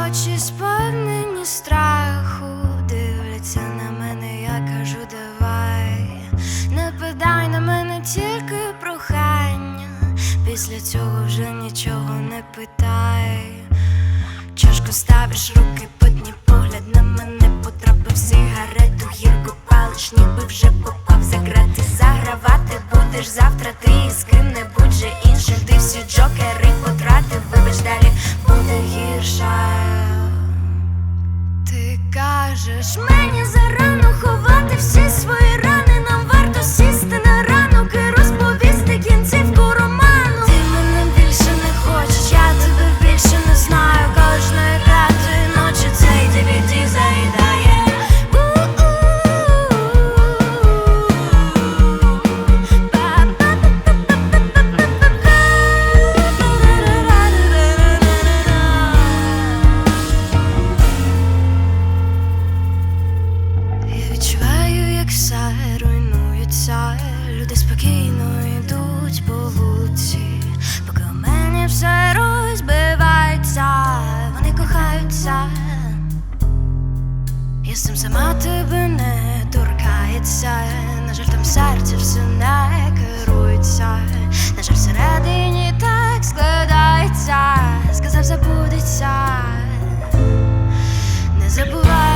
очі сповнені страху, дивляться на мене, я кажу, давай, не питай на мене, тільки прохання. Після цього вже нічого не питай. Чашку ставиш, руки потні, погляд на мене потрапив сигарету, гірко палиш, ніби вже попав за грати. Загравати будеш завтра ти з ким-небудь же іншим. Ти всі джокери потратив, вибач, далі буде гірше. Ти кажеш мені зарано ховати всі свої рани. Нам варто сісти на ранок і розповісти кінцівку роману. Ти мене більше не хочеш, я тебе більше не знаю. Кожної п'ятої ночі цей DVD заїдає. Я відчуваю, як все руйнується. Люди спокійно йдуть по вулиці, поки у мене все розбивається. Вони кохаються, я сам сама тебе не торкається. На жаль, там серце все не керується. На жаль, всередині так складається. Сказав, забудеться, не забувай.